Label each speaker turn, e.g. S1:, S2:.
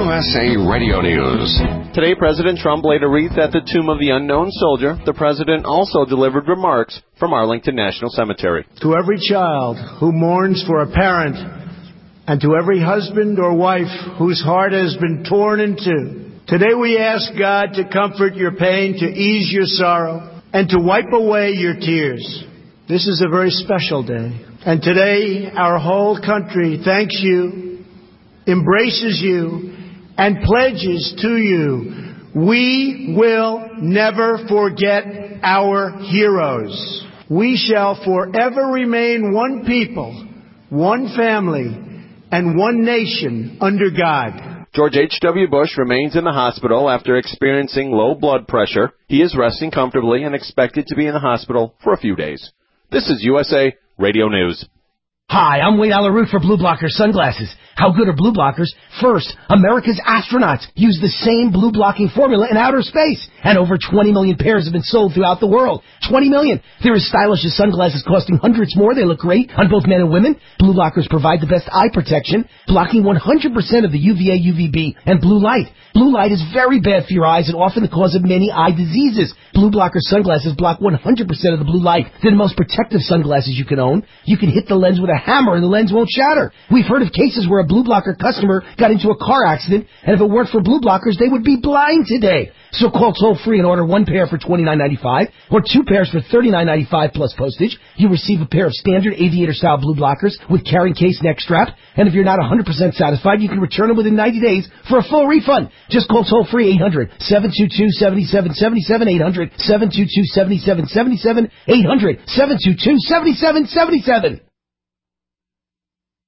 S1: USA Radio News.
S2: Today, President Trump laid a wreath at the tomb of the unknown soldier. The president also delivered remarks from Arlington National Cemetery.
S3: To every child who mourns for a parent, and to every husband or wife whose heart has been torn in two, today we ask God to comfort your pain, to ease your sorrow, and to wipe away your tears. This is a very special day. And today, our whole country thanks you, embraces you, and pledges to you, we will never forget our heroes. We shall forever remain one people, one family, and one nation under God.
S2: George H.W. Bush remains in the hospital after experiencing low blood pressure. He is resting comfortably and expected to be in the hospital for a few days. This is USA Radio News.
S4: Hi, I'm Wade Alaroot for Blue Blocker Sunglasses. How good are Blue Blockers? First, America's astronauts use the same blue blocking formula in outer space. And over 20 million pairs have been sold throughout the world. 20 million. They're as stylish as sunglasses costing hundreds more. They look great on both men and women. Blue Blockers provide the best eye protection, blocking 100% of the UVA, UVB, and blue light. Blue light is very bad for your eyes and often the cause of many eye diseases. Blue Blocker sunglasses block 100% of the blue light. They're the most protective sunglasses you can own. You can hit the lens with a hammer and the lens won't shatter. We've heard of cases where a Blue Blocker customer got into a car accident, and if it weren't for Blue Blockers, they would be blind today. So call toll-free and order one pair for $29.95 or two pairs for $39.95 plus postage. You receive a pair of standard aviator-style Blue Blockers with carrying case neck strap, and if you're not 100% satisfied, you can return them within 90 days for a full refund. Just call toll-free 800-722-7777, 800-722-7777, 800-722-7777.